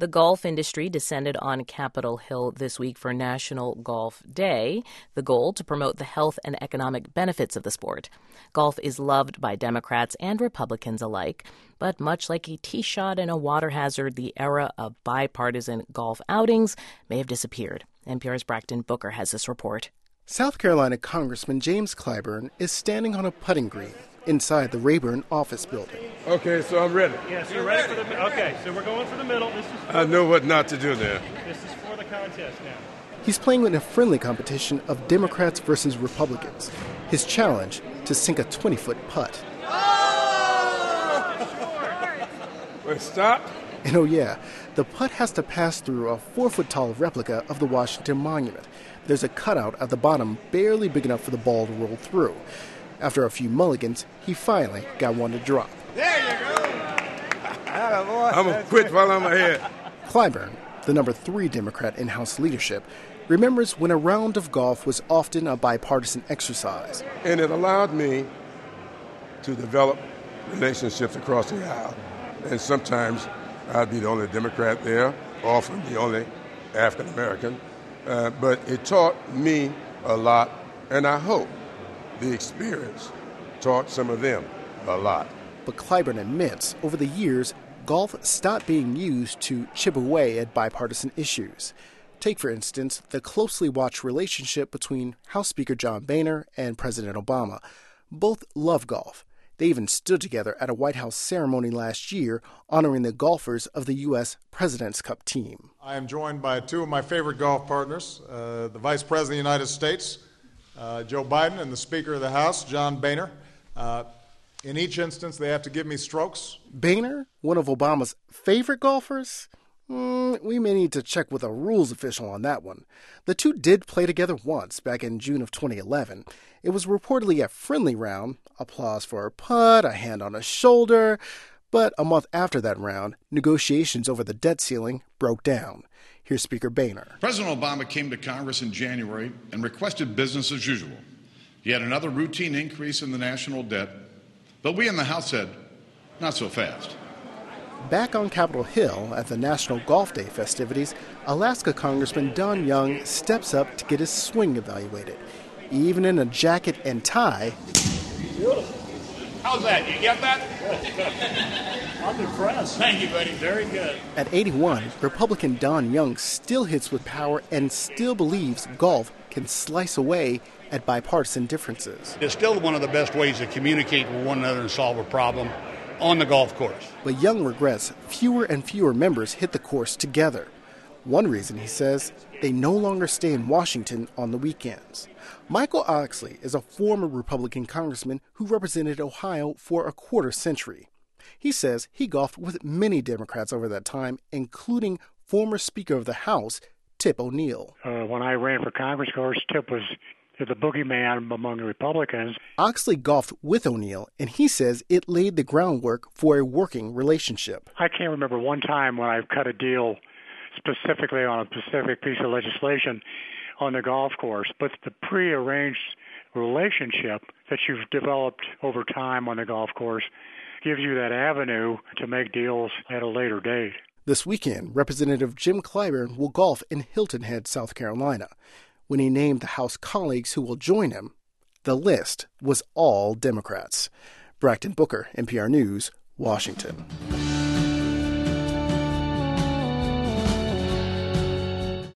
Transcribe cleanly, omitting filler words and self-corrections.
The golf industry descended on Capitol Hill this week for National Golf Day, the goal to promote the health and economic benefits of the sport. Golf is loved by Democrats and Republicans alike, but much like a tee shot and a water hazard, the era of bipartisan golf outings may have disappeared. NPR's Brackton Booker has this report. South Carolina Congressman James Clyburn is standing on a putting green inside the Rayburn office building. Okay, so I'm ready. Yes, you're ready for the... Okay, so we're going for the middle. I know what not to do there. This is for the contest now. He's playing in a friendly competition of Democrats versus Republicans. His challenge, to sink a 20-foot putt. Wait, stop. And oh yeah, the putt has to pass through a 4-foot-tall replica of the Washington Monument. There's a cutout at the bottom barely big enough for the ball to roll through. After a few mulligans, he finally got one to drop. There you go. I'm going to quit while I'm ahead. Clyburn, the number 3 Democrat in House leadership, remembers when a round of golf was often a bipartisan exercise. And it allowed me to develop relationships across the aisle. And sometimes I'd be the only Democrat there, often the only African American. But it taught me a lot, and I hope the experience taught some of them a lot. But Clyburn admits, over the years, golf stopped being used to chip away at bipartisan issues. Take, for instance, the closely watched relationship between House Speaker John Boehner and President Obama. Both love golf. They even stood together at a White House ceremony last year honoring the golfers of the U.S. President's Cup team. I am joined by 2 of my favorite golf partners, the Vice President of the United States, Joe Biden, and the Speaker of the House, John Boehner. In each instance, they have to give me strokes. Boehner, one of Obama's favorite golfers? We may need to check with a rules official on that one. The two did play together once, back in June of 2011. It was reportedly a friendly round, applause for a putt, a hand on a shoulder. But a month after that round, negotiations over the debt ceiling broke down. Here's Speaker Boehner. President Obama came to Congress in January and requested business as usual. He had another routine increase in the national debt, but we in the House said, not so fast. Back on Capitol Hill at the National Golf Day festivities, Alaska Congressman Don Young steps up to get his swing evaluated. Even in a jacket and tie. Beautiful. How's that? You get that? I'm impressed. Thank you, buddy. Very good. At 81, Republican Don Young still hits with power and still believes golf can slice away at bipartisan differences. It's still one of the best ways to communicate with one another and solve a problem on the golf course. But Young regrets fewer and fewer members hit the course together. One reason, he says, they no longer stay in Washington on the weekends. Michael Oxley is a former Republican congressman who represented Ohio for a quarter century. He says he golfed with many Democrats over that time, including former Speaker of the House, Tip O'Neill. When I ran for Congress, of course, Tip was the boogeyman among the Republicans. Oxley golfed with O'Neill, and he says it laid the groundwork for a working relationship. I can't remember one time when I've cut a deal specifically on a specific piece of legislation on the golf course, but the prearranged relationship that you've developed over time on the golf course gives you that avenue to make deals at a later date. This weekend, Representative Jim Clyburn will golf in Hilton Head, South Carolina. When he named the House colleagues who will join him, the list was all Democrats. Brackton Booker, NPR News, Washington.